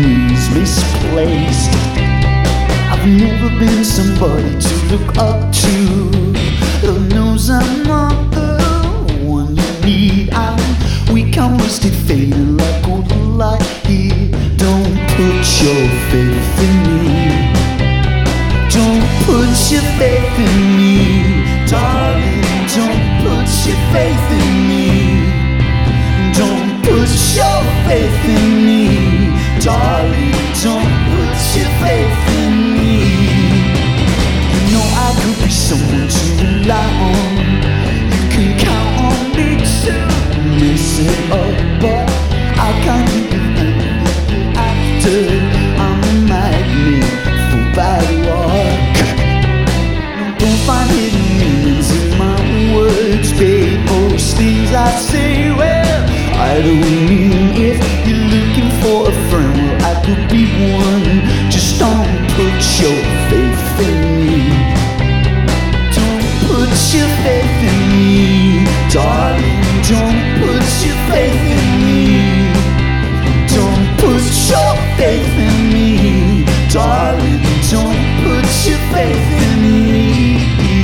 is misplaced. I've never been somebody to look up to. Lord knows I'm not the one you need. I'm weak, I'm wasted, fading like old light here. Don't put your faith in me. Don't put your faith in me, darling. Don't put your faith in me. Don't put your faith in me, darling. Don't put your faith in me. You know I could be someone to rely on. You can count on me to mess it up, but I can't do anything after. I'm a magnet for bad luck. No, don't find hidden meanings in my words, babe. Most things I say, well, I don't mean. If you're looking for a friend, well, I could be one. Just don't put your faith in me. Don't put your faith in me, darling. Don't put your faith in me. Don't put your faith in me, darling. Don't put your faith in me.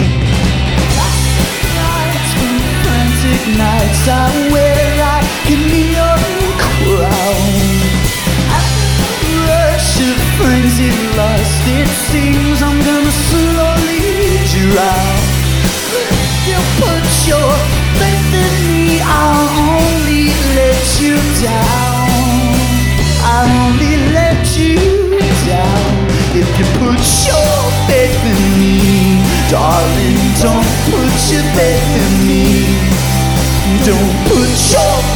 Nights, when frantic nights, I wear like a neon crown. After the rush of frenzied lust, it seems I'm gonna slowly drown. If you put your faith in me, I'll only let you down. I'll only let you down. If you put your faith in me, darling, don't put your faith in me. Don't put your